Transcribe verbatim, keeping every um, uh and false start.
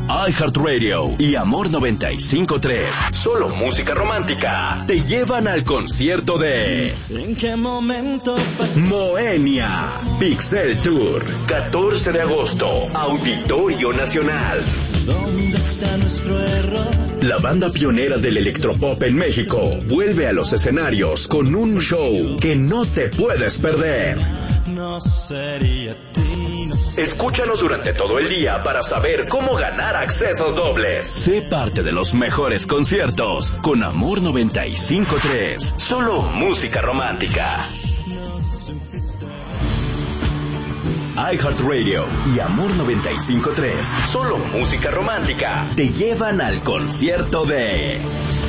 iHeartRadio y Amor noventa y cinco punto tres, solo música romántica, te llevan al concierto de ¿En qué momento pasó? Moenia Pixel Tour, catorce de agosto, Auditorio Nacional. ¿Dónde está nuestro error? La banda pionera del electropop en México vuelve a los escenarios con un show que no te puedes perder. No sería a ti, no sé. Escúchanos durante todo el día para saber cómo ganar accesos dobles. Sé parte de los mejores conciertos con Amor noventa y cinco punto tres. Solo música romántica. iHeartRadio y Amor noventa y cinco punto tres. Solo música romántica te llevan al concierto de